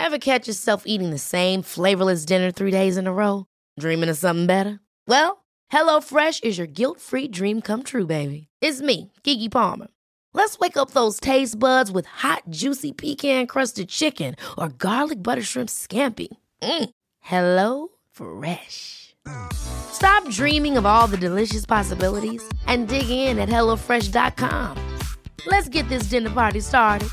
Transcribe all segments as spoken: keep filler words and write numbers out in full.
Ever catch yourself eating the same flavorless dinner three days in a row? Dreaming of something better? Well, HelloFresh is your guilt-free dream come true, baby. It's me, Keke Palmer. Let's wake up those taste buds with hot, juicy pecan-crusted chicken or garlic butter shrimp scampi. Mm. Hello Fresh. Stop dreaming of all the delicious possibilities and dig in at hello fresh dot com. Let's get this dinner party started.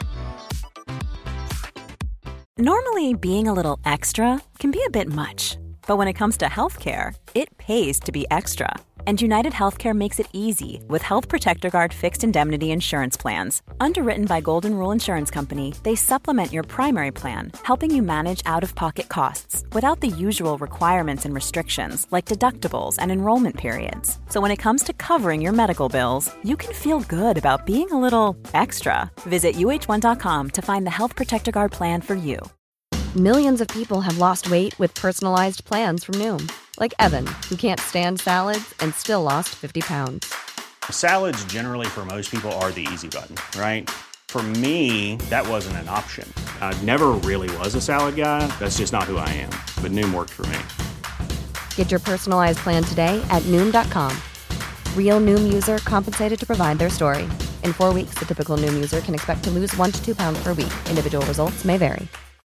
Normally, being a little extra can be a bit much, but when it comes to healthcare, it pays to be extra. And United Healthcare makes it easy with Health Protector Guard fixed indemnity insurance plans. Underwritten by Golden Rule Insurance Company, they supplement your primary plan, helping you manage out-of-pocket costs without the usual requirements and restrictions like deductibles and enrollment periods. So when it comes to covering your medical bills, you can feel good about being a little extra. Visit U H one dot com to find the Health Protector Guard plan for you. Millions of people have lost weight with personalized plans from Noom. Like Evan, who can't stand salads and still lost fifty pounds. Salads generally for most people are the easy button, right? For me, that wasn't an option. I never really was a salad guy. That's just not who I am. But Noom worked for me. Get your personalized plan today at Noom dot com. Real Noom user compensated to provide their story. In four weeks, the typical Noom user can expect to lose one to two pounds per week. Individual results may vary.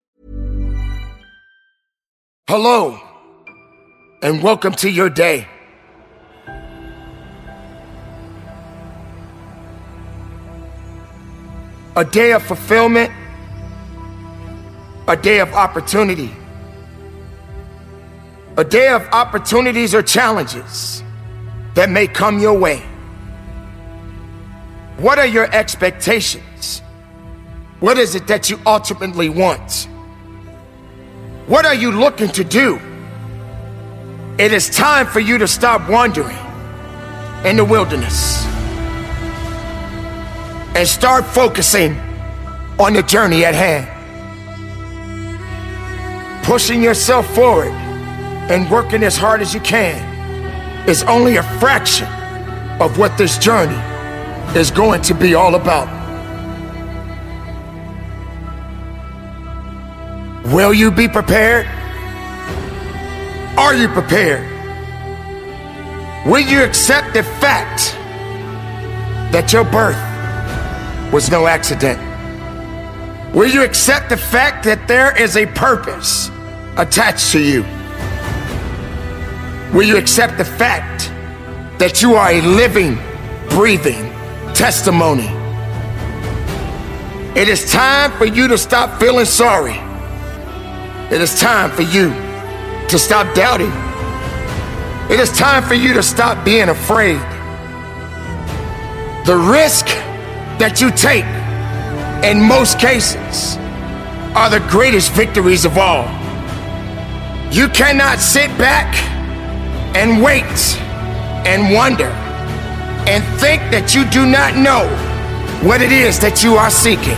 Hello, and welcome to your day. A day of fulfillment, a day of opportunity, a day of opportunities or challenges that may come your way. What are your expectations? What is it that you ultimately want? What are you looking to do? It is time for you to stop wandering in the wilderness and start focusing on the journey at hand. Pushing yourself forward and working as hard as you can is only a fraction of what this journey is going to be all about. Will you be prepared? Are you prepared? Will you accept the fact that your birth was no accident? Will you accept the fact that there is a purpose attached to you? Will you accept the fact that you are a living, breathing testimony? It is time for you to stop feeling sorry. It is time for you to stop doubting. It is time for you to stop being afraid. The risk that you take, in most cases, are the greatest victories of all. You cannot sit back and wait and wonder and think that you do not know what it is that you are seeking.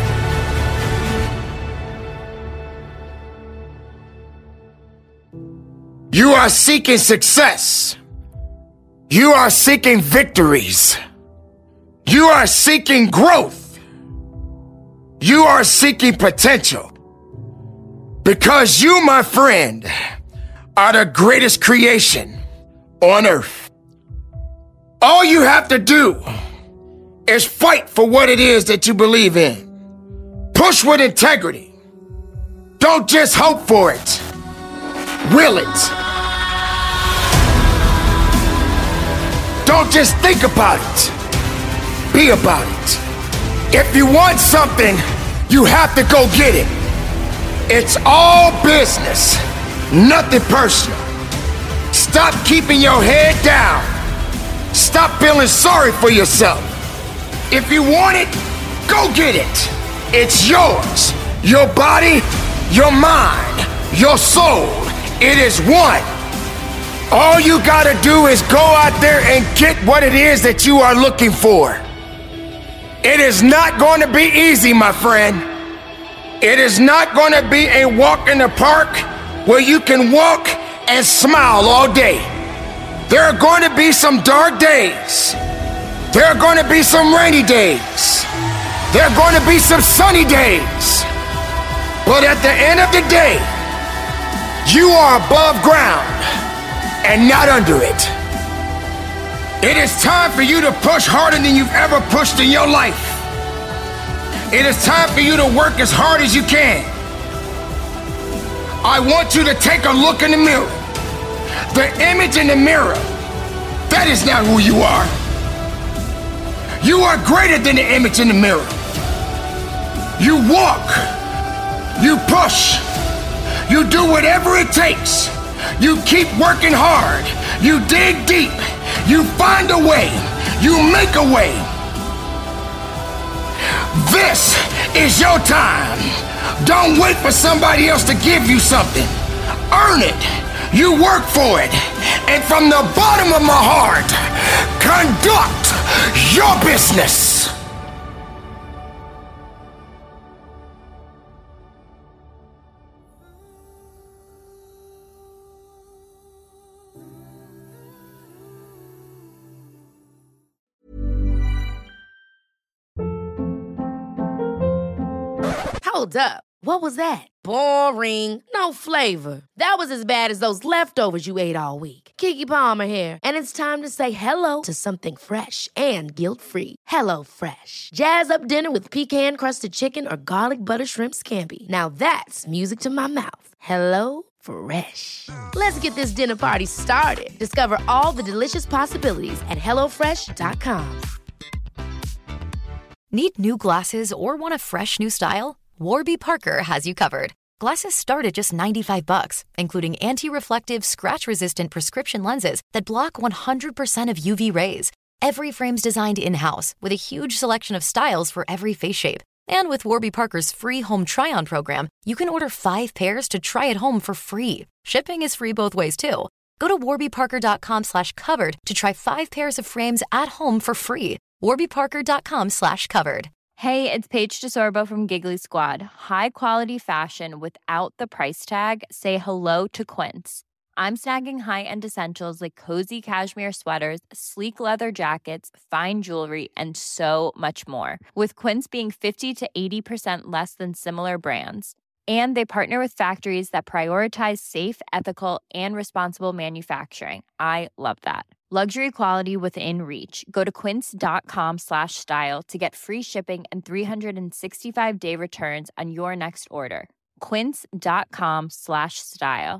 You are seeking success. You are seeking victories. You are seeking growth. You are seeking potential. Because you, my friend, are the greatest creation on earth. All you have to do is fight for what it is that you believe in. Push with integrity. Don't just hope for it. Will it. Don't just think about it. Be about it. If you want something, you have to go get it. It's all business, nothing personal. Stop keeping your head down. Stop feeling sorry for yourself. If you want it, go get it. It's yours. Your body, your mind, your soul. It is one. All you gotta do is go out there and get what it is that you are looking for. It is not going to be easy, my friend. It is not going to be a walk in the park where you can walk and smile all day. There are going to be some dark days. There are going to be some rainy days. There are going to be some sunny days. But at the end of the day, you are above ground and not under it. It is time for you to push harder than you've ever pushed in your life. It is time for you to work as hard as you can. I want you to take a look in the mirror. The image in the mirror, that is not who you are. You are greater than the image in the mirror. You walk. You push. You do whatever it takes. You keep working hard. You dig deep. You find a way. You make a way. This is your time. Don't wait for somebody else to give you something. Earn it. You work for it. And from the bottom of my heart, conduct your business. Hold up. What was that? Boring. No flavor. That was as bad as those leftovers you ate all week. Keke Palmer here, and it's time to say hello to something fresh and guilt-free. Hello Fresh. Jazz up dinner with pecan-crusted chicken or garlic butter shrimp scampi. Now that's music to my mouth. Hello Fresh. Let's get this dinner party started. Discover all the delicious possibilities at hello fresh dot com. Need new glasses or want a fresh new style? Warby Parker has you covered. Glasses start at just ninety-five bucks, including anti-reflective, scratch-resistant prescription lenses that block one hundred percent of U V rays. Every frame's designed in-house with a huge selection of styles for every face shape. And with Warby Parker's free home try-on program, you can order five pairs to try at home for free. Shipping is free both ways, too. Go to warbyparker.com slash covered to try five pairs of frames at home for free. warbyparker.com slash covered. Hey, it's Paige DeSorbo from Giggly Squad. High quality fashion without the price tag. Say hello to Quince. I'm snagging high-end essentials like cozy cashmere sweaters, sleek leather jackets, fine jewelry, and so much more. With Quince being fifty to eighty percent less than similar brands. And they partner with factories that prioritize safe, ethical, and responsible manufacturing. I love that. Luxury quality within reach. Go to quince.com slash style to get free shipping and three sixty-five day returns on your next order. Quince.com slash style.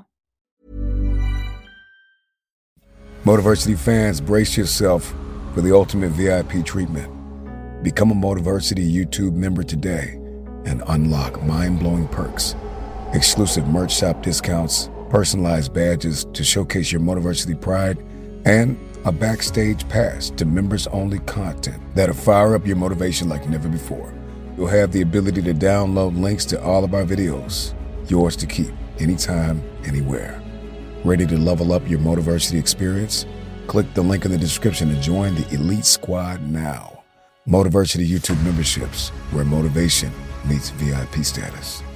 Motiversity fans, brace yourself for the ultimate V I P treatment. Become a Motiversity YouTube member today and unlock mind-blowing perks, exclusive merch shop discounts, personalized badges to showcase your Motiversity pride, and a backstage pass to members-only content that'll fire up your motivation like never before. You'll have the ability to download links to all of our videos, yours to keep, anytime, anywhere. Ready to level up your Motiversity experience? Click the link in the description to join the Elite Squad now. Motiversity YouTube memberships, where motivation meets V I P status.